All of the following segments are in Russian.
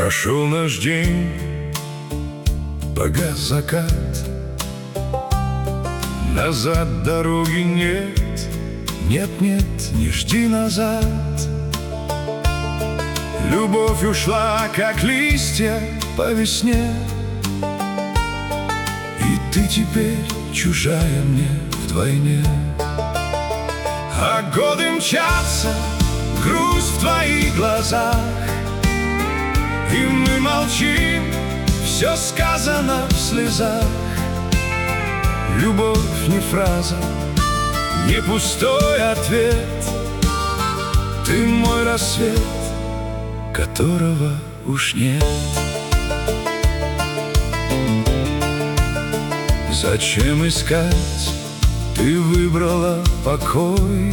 Прошел наш день, погас закат, назад дороги нет, нет, нет, не жди назад. Любовь ушла, как листья по весне, и ты теперь чужая мне вдвойне. А годы мчатся, грусть в твоих глазах, и мы молчим, все сказано в слезах. Любовь не фраза, не пустой ответ. Ты мой рассвет, которого уж нет. Зачем искать? Ты выбрала покой.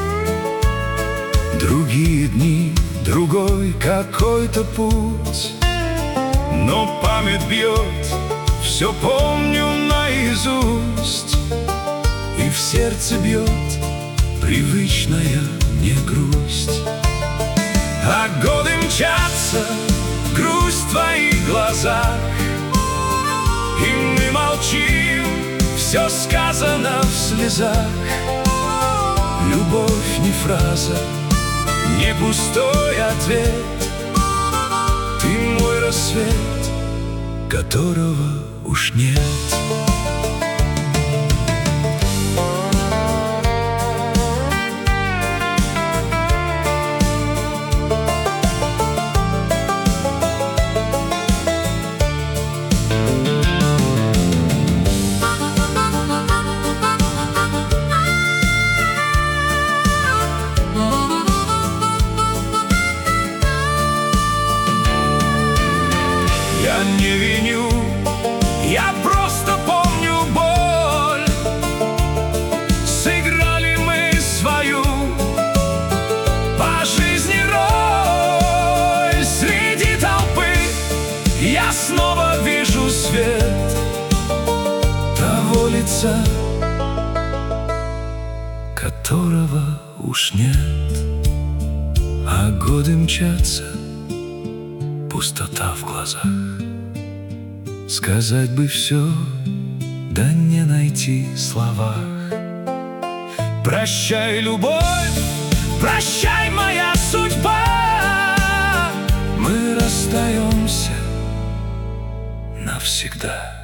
Другие дни, другой какой-то путь, но память бьет, все помню наизусть, и в сердце бьет привычная мне грусть. А годы мчатся, грусть в твоих глазах, и мы молчим, все сказано в слезах. Любовь не фраза, не пустой ответ. Ты мой рассвет, которого уж нет. Я не виню, я просто помню боль. Сыграли мы свою по жизни роль. Среди толпы я снова вижу свет того лица, которого уж нет. А годы мчатся, пустота в глазах. Сказать бы все, да не найти слова. Прощай, любовь, прощай, моя судьба. Мы расстаемся навсегда.